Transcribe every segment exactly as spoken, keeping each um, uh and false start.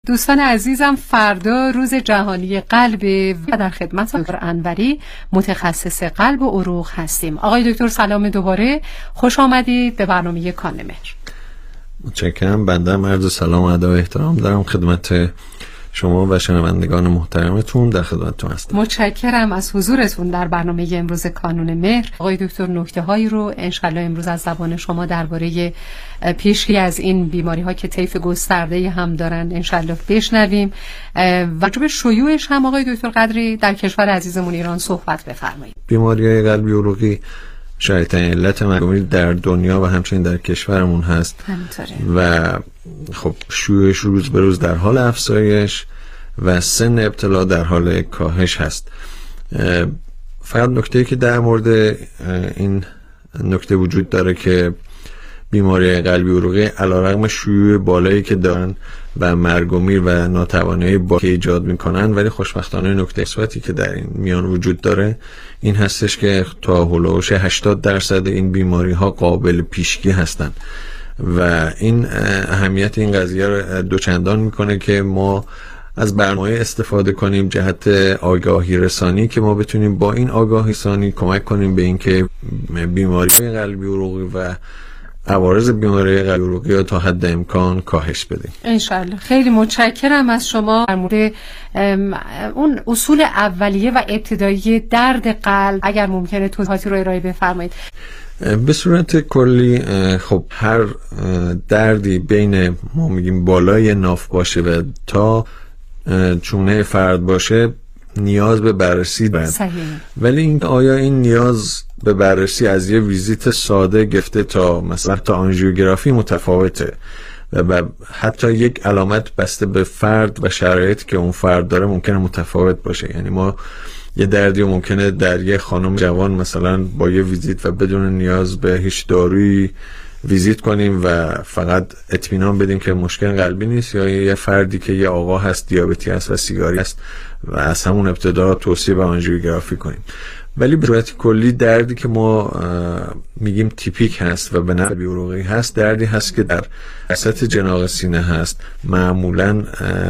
دوستان عزیزم، فردا روز جهانی قلب و در خدمت دکتر انوری متخصص قلب و عروق هستیم. آقای دکتر سلام دوباره، خوش آمدید به برنامه کان مهر. متشکرم. بنده هم عرض سلام و ادب و احترام دارم خدمت شما و شنوندگان محترمتون، در خدمتتون هستم. متشکرم از حضورتون در برنامه امروز کانون مهر. آقای دکتر، نکته هایی رو انشالله امروز از زبان شما درباره پیشگیری از این بیماری ها که طیف گسترده هم دارن انشالله بشنویم و راجع به شیوعش هم آقای دکتر قدری در کشور عزیزمون ایران صحبت بفرمایید. بیماری قلبی عروقی شایع‌ترین علت مرگومی در دنیا و همچنین در کشورمون هست. همینطوره. و خب شیوعش روز به روز در حال افزایش و سن ابتلا در حال کاهش هست. فقط نکته‌ای که در مورد این نکته وجود داره که بیماری قلبی عروقی علیرغم شیوع بالایی که دارن و مرگ و میر و ناتوانی با که ایجاد میکنن، ولی خوشبختانه نکته مثبتی که در این میان وجود داره این هستش که تا هولوش هشتاد درصد این بیماری ها قابل پیشگی هستن و این اهمیت این قضیه رو دوچندان میکنه که ما از برنامه استفاده کنیم جهت آگاهی رسانی که ما بتونیم با این آگاهی رسانی کمک کنیم به اینکه بیماری قلبی عروقی و عوارض بیماری قلبی عروقی رو تا حد امکان کاهش بدیم انشالله. خیلی متشکرم از شما. در مورد اون اصول اولیه و ابتدایی درد قلب اگر ممکنه توضیحاتی رو ارائه بفرمایید. به صورت کلی خب هر دردی بین ما میگیم بالای ناف باشه و تا چونه فرد باشه نیاز به بررسی دارد. ولی این آیا این نیاز به بررسی از یه ویزیت ساده گرفته تا مثلا تا آنژیوگرافی متفاوته و حتی یک علامت بسته به فرد و شرایطی که اون فرد داره ممکنه متفاوت باشه. یعنی ما یه دردی ممکنه در یه خانم جوان مثلا با یه ویزیت و بدون نیاز به هیچ دارویی ویزیت کنیم و فقط اطمینان بدیم که مشکل قلبی نیست، یا یه فردی که یه آقا هست دیابتی هست و سیگاری هست و از همون ابتدا توصیه به آنژیوگرافی کنیم. ولی به صورت کلی دردی که ما میگیم تیپیک هست و به نوع قلبی عروقی هست دردی هست که در وسط جناق سینه هست، معمولا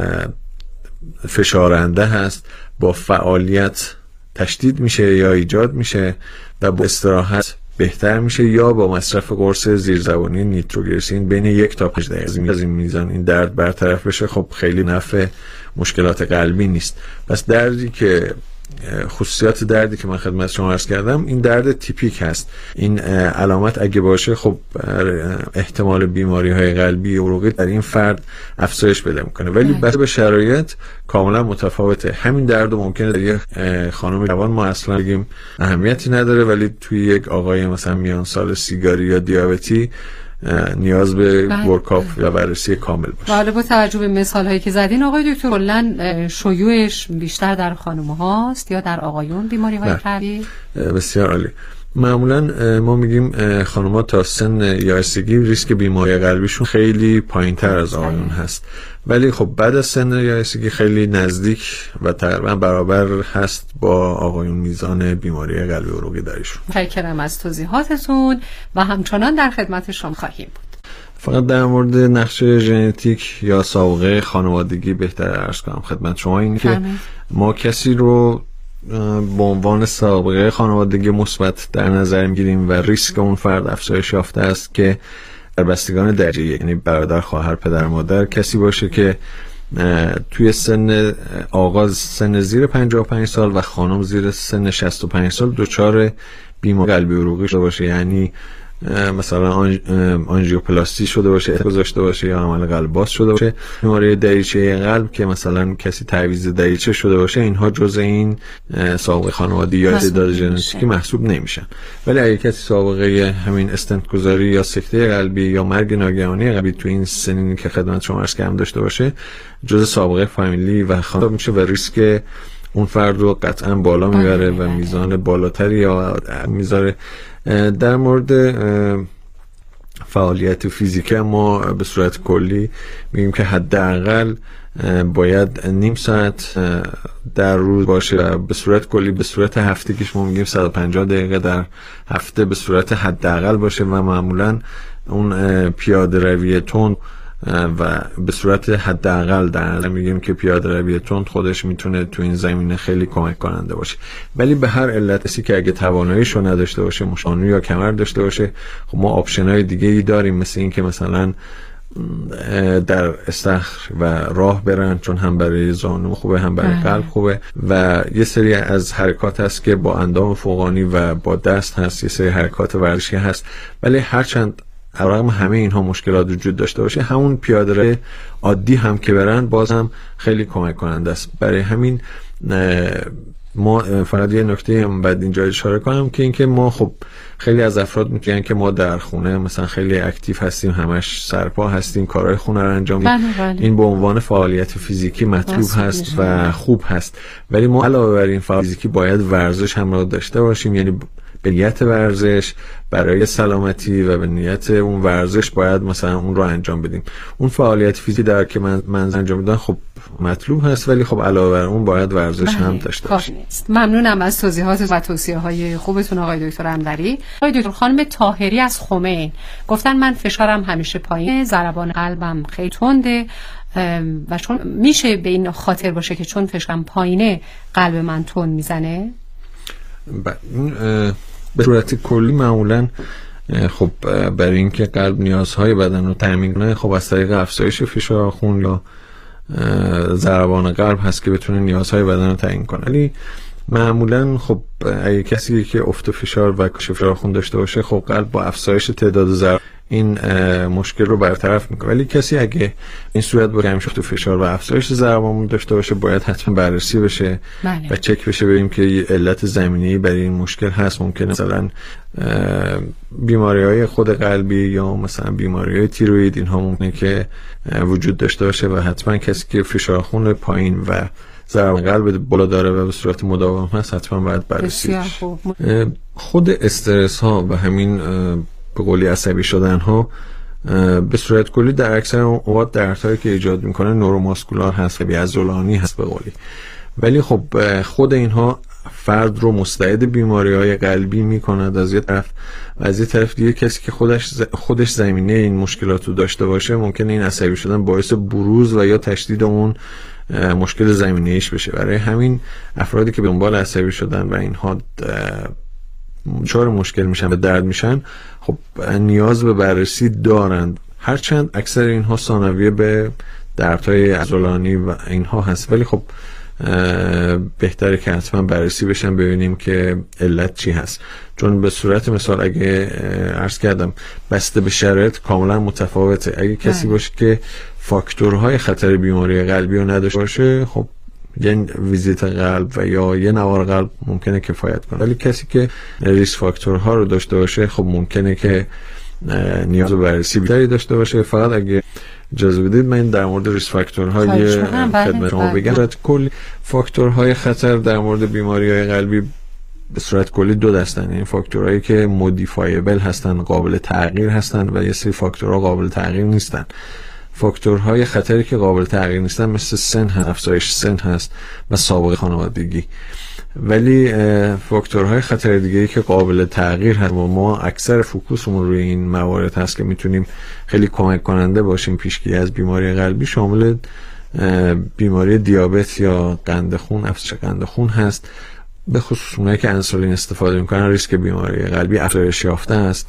فشارنده هست، با فعالیت تشدید میشه یا ایجاد میشه و با استراحت بهتر میشه یا با مصرف قرص زیرزبانی نیتروگلیسرین بین یک تا پنج دقیقه از این میزان این درد برطرف بشه. خب خیلی نفع مشکلات قلبی نیست. پس دردی که خصوصیات دردی که من خدمت شما عرض کردم این درد تیپیک هست. این علامت اگه باشه خب احتمال بیماری های قلبی عروقی در این فرد افزایش پیدا میکنه، ولی بسته به شرایط کاملا متفاوته. همین درد ممکنه در یک خانم جوان ما اصلا بگیم اهمیتی نداره، ولی توی یک آقای مثلا میان سال سیگاری یا دیابتی نیاز به ورکاپ و بررسی کامل باشه. حالا با توجه به مثال هایی که زدین آقای دکتر، کلا شیوعش بیشتر در خانم هاست یا در آقایون بیماری های قلبی؟ بسیار عالی. معمولا ما میگیم خانم‌ها تا سن یائسگی ریسک بیماری قلبیشون خیلی پایین‌تر از آقایون هست، ولی خب بعد از سن یائسگی خیلی نزدیک و تقریبا برابر هست با آقایون میزان بیماری قلبی عروقی داریشون. متشکرم از توضیحاتتون و همچنان در خدمت شما خواهیم بود. فقط در مورد نقش ژنتیک یا سابقه خانوادگی بهتر عرض کنم خدمت شما این که ما کسی رو به عنوان سابقه خانوادگی مثبت در نظر میگیریم و ریسک اون فرد افزایش یافته است که در بستگان درجه، یعنی برادر، خواهر، پدر، مادر، کسی باشه که توی سن آغاز سن زیر پنجاه و پنج سال و خانم زیر سن شصت و پنج سال دچار بیماری قلبی عروقی شده باشه، یعنی مثلا آنژیوپلاستی شده باشه، گذاشته باشه یا عمل قلب باز شده باشه، بیماری دریچه قلب که مثلا کسی تعویض دریچه شده باشه، اینها جزء این سابقه خانوادگی یا استعداد ژنتیکی محسوب نمیشن. ولی اگه کسی سابقه همین استنت گذاری یا سکته قلبی یا مرگ ناگهانی قلبی تو این سنینی که خدمت شما عرض کردم داشته باشه، جزء سابقه فامیلی و خانواده میشه و ریسک اون فرد رو قطعا بالا میبره و میزان بالاتری یا میذاره. در مورد فعالیت فیزیکی ما به صورت کلی میگیم که حداقل باید نیم ساعت در روز باشه و به صورت کلی به صورت هفتگیش ما میگیم صد و پنجاه دقیقه در هفته به صورت حداقل باشه و معمولا اون پیاده روی تند و به صورت حداقل در نظر میگیم که پیاده روی تند خودش میتونه تو این زمینه خیلی کمک کننده باشه. ولی به هر علتی که اگه تواناییشو نداشته باشه، مشانو یا کمر داشته باشه، خب ما آپشن‌های دیگه‌ای داریم، مثل این که مثلا در استخر و راه برن، چون هم برای زانو خوبه هم برای قلب خوبه، و یه سری از حرکات هست که با اندام فوقانی و با دست هست، یه سری حرکات ورزشی هست. ولی هرچند رغم همه اینها مشکلات وجود داشته باشه، همون پیاده روی عادی هم که برن باز هم خیلی کمک کننده است. برای همین ما فقط یه نکته هم بعد اینجا اشاره کنم که اینکه ما خب خیلی از افراد میگن که ما در خونه مثلا خیلی اکتیو هستیم، همش سرپا هستیم، کارهای خونه رو انجام میدیم. این به عنوان فعالیت فیزیکی مطلوب هست و خوب هست، ولی ما علاوه بر این فعالیت فیزیکی باید ورزش هم رو داشته باشیم، یعنی به نیت ورزش برای سلامتی و به نیت اون ورزش باید مثلا اون رو انجام بدیم. اون فعالیت فیزیکی در که من من انجام میدم خب مطلوب هست، ولی خب علاوه بر اون باید ورزش هم داشته باشیم. ممنونم از توضیحات و توصیه‌های خوبتون آقای دکتر انوری. آقای دکتر خانم طاهری از خمین گفتن من فشارم همیشه پایینه، ضربان قلبم خیلی تنده و چون میشه به این خاطر باشه که چون فشارم پایینه قلب من تند میزنه؟ به صورت کلی معمولا خب برای اینکه قلب نیازهای بدن رو تامین کنه، خب از طریق افزایش فشار خون یا ضربان قلب هست که بتونه نیازهای بدن رو تعیین کنه. ولی معمولا خب اگه کسی که افت فشار و کاهش فشار خون داشته باشه، خب قلب با افزایش تعداد ضربان این مشکل رو برطرف میکنه. ولی کسی اگه این صورت با کمش افت فشار و افزایش ضربان داشته باشه، باید حتما بررسی بشه بله. و چک بشه ببینیم که علت زمینه‌ای برای این مشکل هست. ممکنه مثلا بیماری‌های خود قلبی یا مثلا بیماری‌های تیروئید اینها ممکنه که وجود داشته باشه و حتما کسی که فشار خون پایین و ضربان قلب بالا داره و به صورت مداوم هست حتما باید بررسی بشه. خود استرس ها و همین به قولی عصبی شدن ها به صورت کلی در اکثر اوقات دردهایی که ایجاد میکنه نوروماسکولار هست و بی‌عضلانی هست به قولی. ولی خب خود اینها فرد رو مستعد بیماری‌های قلبی میکند از یه طرف، و از یه طرف دیگه کسی که خودش خودش زمینه این مشکلات رو داشته باشه ممکنه این عصبی شدن باعث بروز و یا تشدید اون مشکل زمینه ایش بشه. برای همین افرادی که به دنبال عصبی شدن و اینها دچار مشکل میشن و درد میشن، خب نیاز به بررسی دارند، هرچند اکثر اینها ثانویه به دردهای عضلانی و اینها هست. ولی خب بهتره که حتما بررسی بشن ببینیم که علت چی هست، چون به صورت مثال اگه عرض کردم بسته به شرایط کاملا متفاوته. اگه کسی باشه که فاکتورهای خطر بیماری قلبی رو نداشته باشه، خب یه ویزیت قلب و یا یه نوار قلب ممکنه کفایت کنه. ولی کسی که ریسک فاکتورها رو داشته باشه، خب ممکنه که نیاز به بررسی بیشتری داشته باشه. فقط اگه اجازه بدید من در مورد ریسک فاکتورهای خدمت شما بگم. صورت کلی فاکتورهای خطر در مورد بیماری‌های قلبی به صورت کلی دو دستن، این فاکتورهایی که مودیفایبل هستن، قابل تغییر هستن، و یه سری فاکتورها قابل تغییر نیستن. فاکتورهای خطری که قابل تغییر نیستن مثل سن هست، افزایش سن هست و سابقه خانوادگی. ولی فاکتورهای خطر دیگه‌ای که قابل تغییر هست و ما اکثر فوکوسمون روی این موارد هست که میتونیم خیلی کمک کننده باشیم پیشگیری از بیماری قلبی، شامل بیماری دیابت یا قند خون، افزایش قند خون هست. به خصوص اونایی که انسولین استفاده میکنن ریسک بیماری قلبی افزایش یافته است.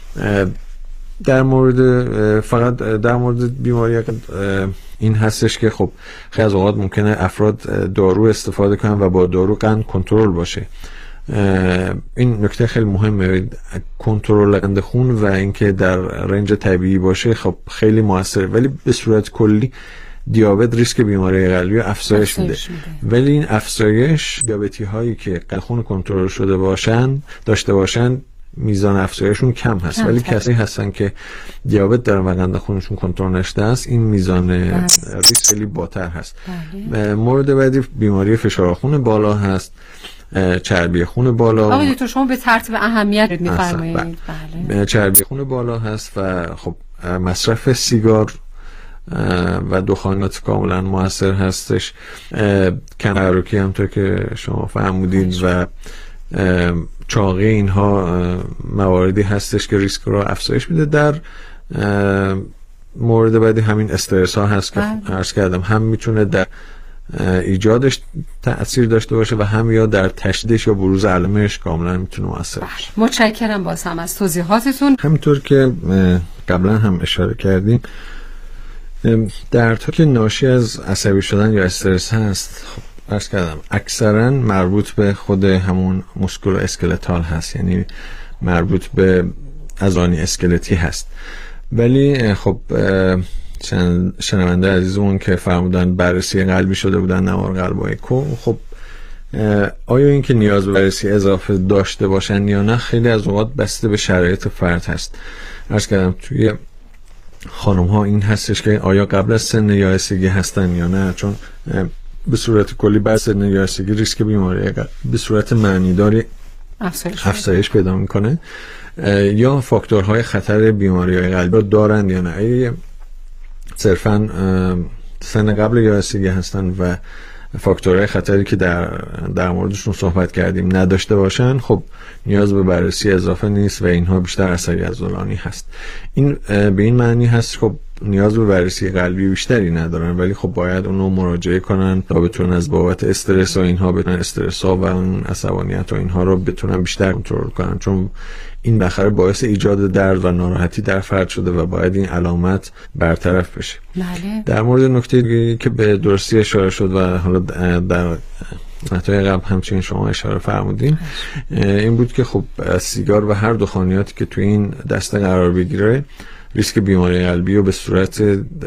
در مورد فقط در مورد بیماری این هستش که خب خیلی از اوقات ممکنه افراد دارو استفاده کنن و با دارو قند کنترل باشه. این نکته خیلی مهمه، کنترل قند خون و اینکه در رنج طبیعی باشه خب خیلی موثره. ولی به صورت کلی دیابت ریسک بیماری قلبی افزایش میده. ولی این افزایش دیابتی هایی که قند خون کنترل شده باشن داشته باشن میزان افزایششون کم هست، ولی کسایی هستن که دیابت دارن و قند خونشون کنترل نشده است، این میزان ریسک خیلی بالاتر هست. بله. مورد بعدی بیماری فشار خون بالا هست، چربی خون بالا. آقای دکتر شما به ترتیب اهمیت می‌فرمایید. بله. چربی خون بالا هست و خب مصرف سیگار و دخانیات کاملا موثر هستش. کم‌تحرکی همونطور که شما فرمودید و چاقی اینها مواردی هستش که ریسک رو افزایش میده. در مورد بعدی همین استرس ها هست که عرض کردم هم میتونه در ایجادش تأثیر داشته باشه و هم یا در تشدیدش یا بروز علائمش کاملا میتونه مؤثر باشه. متشکرم باز هم از توضیحاتتون. همینطور که قبلا هم اشاره کردیم، دردها که ناشی از عصبی شدن یا استرس هست، خب عرض کردم اکثرا مربوط به خود همون مسکولو اسکلتال هست، یعنی مربوط به عضلانی اسکلتی هست. ولی خب شنونده عزیزمون که فرمودن بررسی قلبی شده بودن، نوار قلب و اکو، خب آیا این که نیاز به بررسی اضافه داشته باشن یا نه خیلی از اوقات بسته به شرایط فرد هست. عرض کردم توی خانم ها این هستش که آیا قبل از سن یائسگی هستن یا نه، چون به صورت کلی بعد سن یائسگی ریسک بیماری قلب به صورت معنیداری افزایش, افزایش پیدا میکنه، یا فاکتورهای خطر بیماری قلبی رو دارن یا نه. اگه صرفا سن قبل یائسگی هستن و فاکتورهای خطری که در در موردشون صحبت کردیم نداشته باشن، خب نیاز به بررسی اضافه نیست و اینها بیشتر اثری عضلانی هست. این به این معنی هست خب نیاز به بررسی قلبی بیشتری ندارن، ولی خب باید اونو مراجعه کنن تا بتونن از بابت استرس و اینها بتونن استرس ها و اون عصبانیت و اینها رو بتونن بیشتر کنترل کنن، چون این بالاخره باعث ایجاد درد و ناراحتی در فرد شده و باید این علامت برطرف بشه. بله. در مورد نکته دیگه که به درستی اشاره شد و حالا در نتایج قبل همچنین شما اشاره فرمودین، این بود که خب سیگار و هر دخانیاتی که توی این دسته قرار بگیره ریسک بیماری قلبی رو به صورت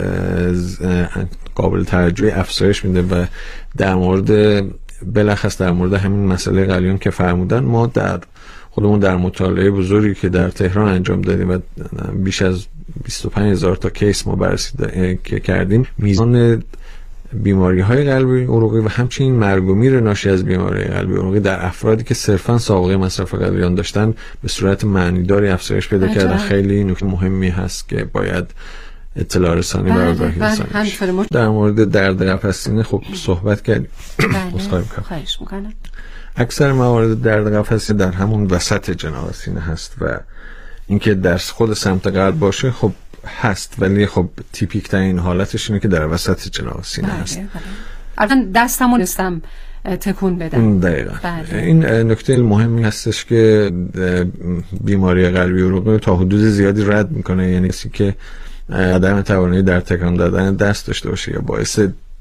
قابل توجهی افزایش میده. و در مورد بلخص در مورد همین مسئله قلیون که فرمودن، ما در خودمون در مطالعه بزرگی که در تهران انجام دادیم و بیش از بیست و پنج هزار تا کیس ما بررسی کردیم، میزان بیماری های قلبی عروقی و همچنین مرگ و میر ناشی از بیماری قلبی عروقی در افرادی که صرفا سابقه مصرف قلیان داشتن به صورت معنیداری افزایش پیدا کردن. خیلی نکته مهمی هست که باید اطلاع رسانی و آگاهی رسانی. در مورد درد قفس سینه خب صحبت کردیم. خواهش میکنم. اکثر موارد درد قفس در همون وسط جناح سینه هست و اینکه در خود سمت قلب باشه خب هست، ولی خب تیپیک ترین حالتش اینه که در وسط جناح سینه بله هست. الان دستمو نستم تکون بدم. دقیقاً. بله. این نکته مهمی هستش که بیماری قلبی عروقی تا حدود زیادی رد میکنه، یعنی کسی که عدم توانایی در تکان دادن دست داشته باشه یا باعث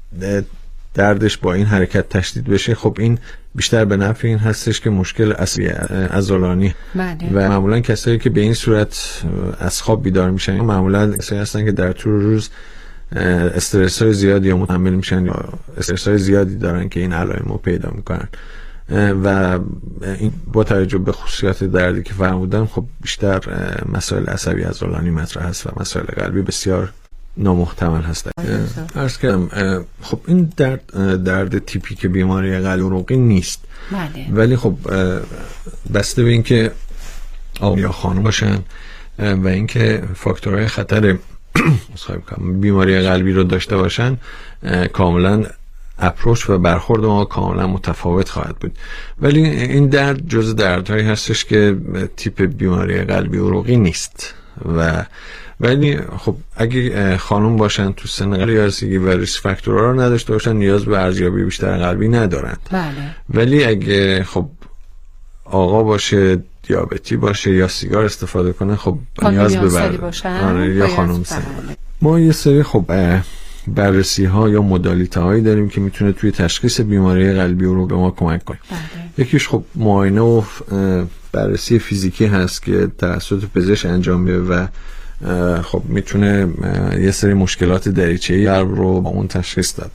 دردش با این حرکت تشدید بشه، خب این بیشتر به نفع این هستش که مشکل اصلی عضلانی و معمولا کسایی که به این صورت از خواب بیدار میشن معمولا کسایی هستن که در طول روز استرس های زیادی یا متحمل میشن یا استرس های زیادی دارن که این علائم رو پیدا میکنن و این با توجه به خصوصیات دردی که فرمودم خب بیشتر مسائل عصبی عضلانی مطرح هست و مسائل قلبی بسیار نامحتمل هست. عرض کردم خب این درد درد تیپیک بیماری قلب عروقی نیست، بله. ولی خب بسته به اینکه آقا یا خانم باشن و اینکه فاکتورهای خطر بیماری قلبی رو داشته باشن، کاملا اپروچ و برخورد ما کاملا متفاوت خواهد بود. ولی این درد جز دردهایی هستش که تیپ بیماری قلبی عروقی نیست و ولی خب اگه خانم باشن تو سن یائسگی و ریسک فاکتورها رو نداشته باشن نیاز به ارزیابی بیشتر قلبی ندارن. بله. ولی اگه خب آقا باشه، دیابتی باشه یا سیگار استفاده کنه خب نیاز به بر... آره یا خانم سن. ما یه سری خب بررسی ها یا مدالیته هایی داریم که میتونه توی تشخیص بیماری قلبی رو به ما کمک کنه. بله. یکیش خب معاینه و بررسی فیزیکی هست که توسط پزشک انجام میده و خب میتونه یه سری مشکلات دریچه‌ای قلب رو با اون تشخیص داد.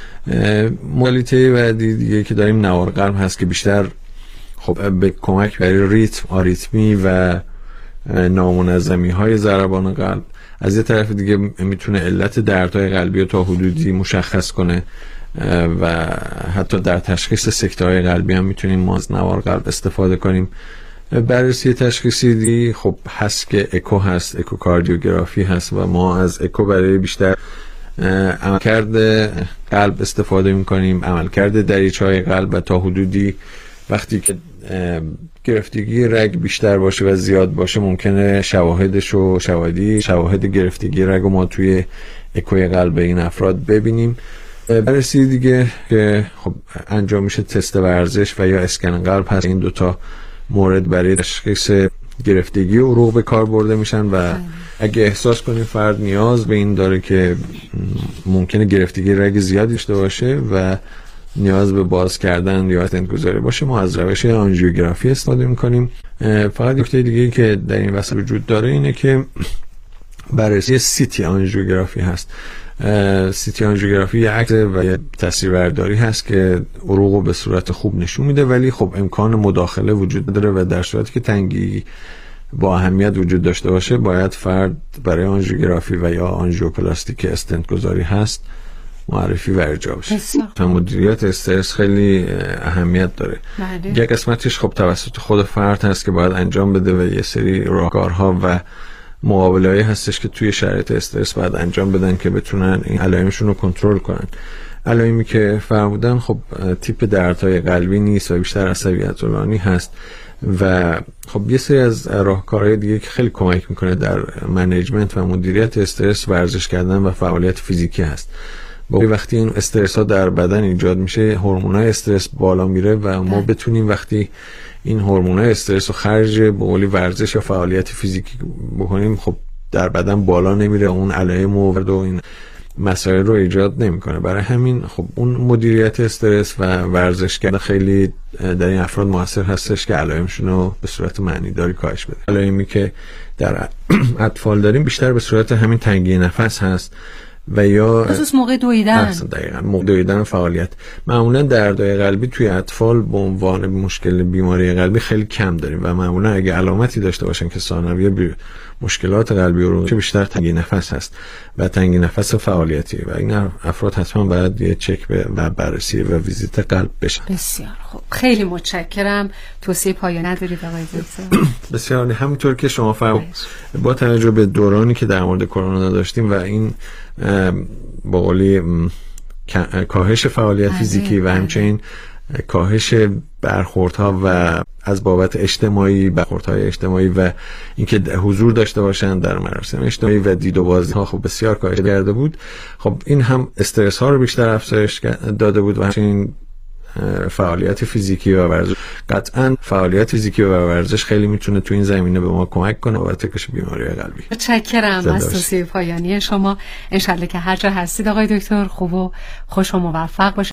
مدالیته بعدی دیگه که داریم نوار قلب هست که بیشتر خب به کمک برای ریتم، آریتمی و نامنظمی های ضربان قلب. از یه طرف دیگه میتونه علت دردهای قلبی رو تا حدودی مشخص کنه و حتی در تشخیص سکته های قلبی هم میتونیم ما از نوار قلب استفاده کنیم. بررسی تشخیصی دیگه خب هست که اکو هست، اکوکاردیوگرافی هست و ما از اکو برای بیشتر عملکرد قلب استفاده میکنیم، عملکرد دریچه‌های قلب و تا حدودی وقتی که گرفتگی رگ بیشتر باشه و زیاد باشه ممکنه شواهدش و شواهدی شواهد گرفتگی رگ ما توی اکوی قلب این افراد ببینیم. بررسی دیگه که خب انجام میشه تست ورزش و یا اسکن قلب هست. این دوتا مورد برای تشخیص گرفتگی عروق به کار برده میشن و اگه احساس کنیم فرد نیاز به این داره که ممکنه گرفتگی رگ زیادی داشته باشه و نیاز به باز کردن یا استنت گذاری باشه، ما از روش آنژیوگرافی استفاده میکنیم. فقط نکته دیگه که در این وسط وجود داره اینه که بررسی سیتی آنژیوگرافی هست. سیتی آنژیوگرافی یه عکس و یه تصویربرداری هست که عروق به صورت خوب نشون میده، ولی خب امکان مداخله وجود داره و در صورتی که تنگی با اهمیت وجود داشته باشه باید فرد برای آنژیوگرافی و یا آنژیوپلاستی که استنت گذاری هست معرفی و ارجاع بشه. مدیریت استرس خیلی اهمیت داره. یک قسمتش خب توسط خود فرد هست که باید انجام بده و یه سری راهکارها و مقابله‌ای هستش که توی شرایط استرس باید انجام بدن که بتونن این علائمشون رو کنترل کنن. علائمی که فرمودن خب تیپ دردهای قلبی نیست و بیشتر عصبیت طولانی هست و خب یه سری از راهکارهای دیگه که خیلی کمک میکنه در منیجمنت و مدیریت استرس ورزش کردن و فعالیت فیزیکی هست. وقتی این استرس ها در بدن ایجاد میشه هورمونای استرس بالا میره و ما بتونیم وقتی این هورمونای استرس رو خرج به قولی ورزش یا فعالیت فیزیکی بکنیم خب در بدن بالا نمیره، اون علائم و این مسائل رو ایجاد نمیکنه. برای همین خب اون مدیریت استرس و ورزش کردن خیلی در این افراد موثر هستش که علائمشون رو به صورت معنیداری کاهش بده. علائمی که در اطفال داریم بیشتر به صورت همین تنگی نفس هست و یا خصوص موقع دویدن. دقیقاً موقع دویدن و فعالیت. معمولا دردهای قلبی توی اطفال به عنوان مشکل بیماری قلبی خیلی کم داریم و معمولا اگه علامتی داشته باشن که ثانویه بی مشکلات قلبی رو چه بیشتر تنگی نفس هست و تنگی نفس فعالیتی و این افراد حتما باید یه چک و بررسی و ویزیت قلب بشن. بسیار خوب، خیلی متشکرم. توصیه پایانی ندارید آقای دکتر؟ بسیار. همونطور که شما فرمودید با توجه به دورانی که در مورد کرونا داشتیم و این با قولی کاهش فعالیت فیزیکی و همچنین کاهش برخوردها و از بابت اجتماعی برخوردهای اجتماعی و اینکه حضور داشته باشن در مراسم اجتماعی و دید و بازی ها خب بسیار کاهش کرده بود. خب این هم استرس ها رو بیشتر افزایش داده بود و همچنین فعالیت فیزیکی و ورزش. قطعا فعالیت فیزیکی و ورزش خیلی میتونه تو این زمینه به ما کمک کنه و تکش بیماری قلبی. متشکرم از توصیه پایانی شما. انشالله که هر جا هستید آقای دکتر خوب و خوش و موفق باشید.